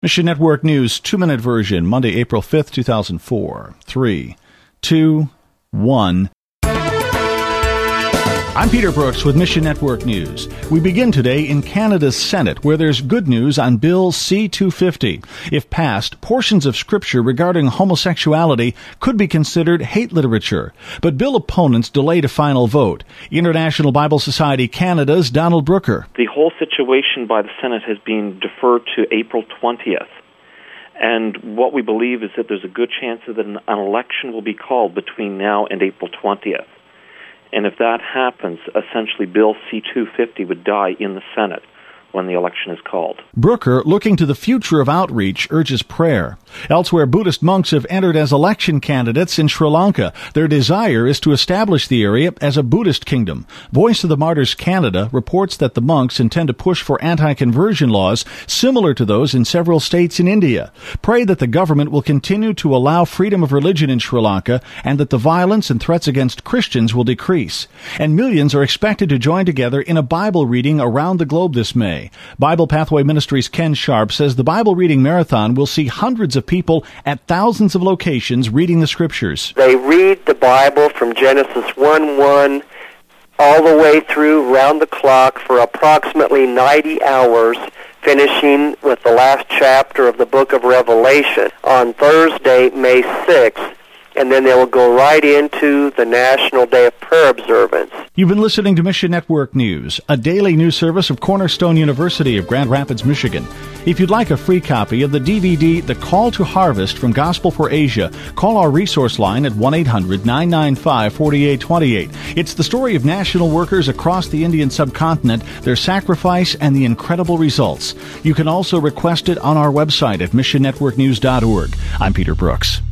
Mission Network News, 2-minute version, Monday, April 5th, 2004. 3, 2, 1. I'm Peter Brooks with Mission Network News. We begin today in Canada's Senate, where there's good news on Bill C-250. If passed, portions of Scripture regarding homosexuality could be considered hate literature. But bill opponents delayed a final vote. International Bible Society Canada's Donald Brooker. The whole situation by the Senate has been deferred to April 20th. And what we believe is that there's a good chance that an election will be called between now and April 20th. And if that happens, essentially Bill C-250 would die in the Senate when the election is called. Brooker, looking to the future of outreach, urges prayer. Elsewhere, Buddhist monks have entered as election candidates in Sri Lanka. Their desire is to establish the area as a Buddhist kingdom. Voice of the Martyrs Canada reports that the monks intend to push for anti-conversion laws similar to those in several states in India. Pray that the government will continue to allow freedom of religion in Sri Lanka and that the violence and threats against Christians will decrease. And millions are expected to join together in a Bible reading around the globe this May. Bible Pathway Ministries' Ken Sharp says the Bible reading marathon will see hundreds of people at thousands of locations reading the Scriptures. They read the Bible from Genesis 1:1 all the way through round the clock for approximately 90 hours, finishing with the last chapter of the book of Revelation on Thursday, May 6th. And then they will go right into the National Day of Prayer observance. You've been listening to Mission Network News, a daily news service of Cornerstone University of Grand Rapids, Michigan. If you'd like a free copy of the DVD, The Call to Harvest from Gospel for Asia, call our resource line at 1-800-995-4828. It's the story of national workers across the Indian subcontinent, their sacrifice, and the incredible results. You can also request it on our website at missionnetworknews.org. I'm Peter Brooks.